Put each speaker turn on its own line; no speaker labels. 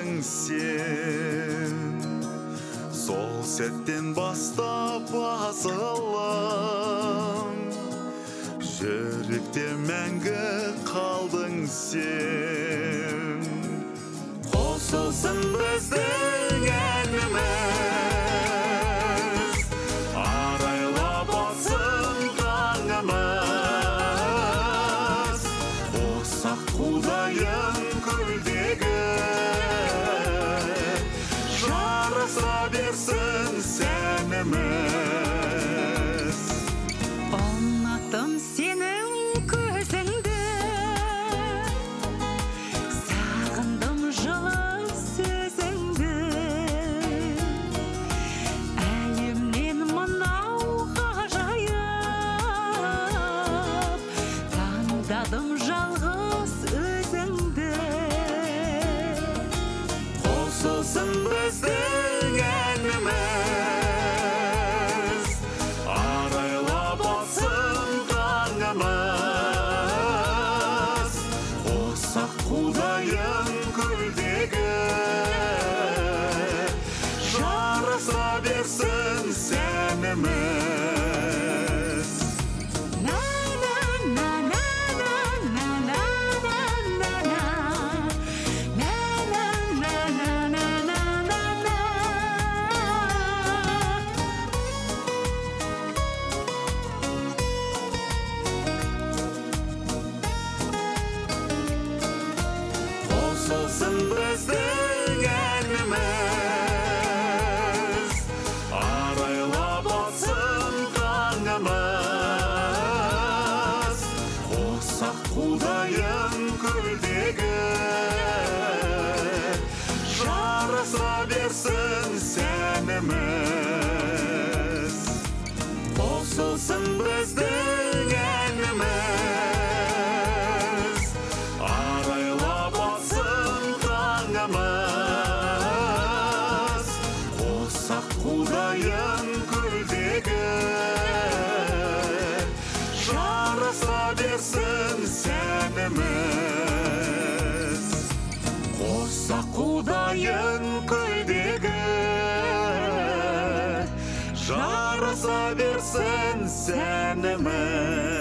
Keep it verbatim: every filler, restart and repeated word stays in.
қалдың сен. Сол сәттен бастап асылым, жүректе мәңгі қалдың сен. Қосылсын біздің әніміз, арайлап атсын таңымыз. Қоссақ құдайын көлдегі, жарыса берсін сәніміз.
Ұнаттым сенің көзіңді, сағындым жылы сөзіңді. Әлемнен мынау ғажайып, таңдадым жалғыз өзіңді.
Қосылсын біздің әніміз, арайлап атсын таңымыз. Қоссақ құдайын көлдегі, жарыса берсін сәніміз. Қосылсын біздің әніміз, арайлап атсын таңымыз. Қоссақ құдайын көлдегі, жарыса берсін сәніміз. Қосылсын біздің әніміз, арайлап атсын таңымыз. Қоссақ құдайын көлдегі, жарыса берсін сәніміз. Қоссақ құдайын көлдегі, жарыса берсін сәніміз.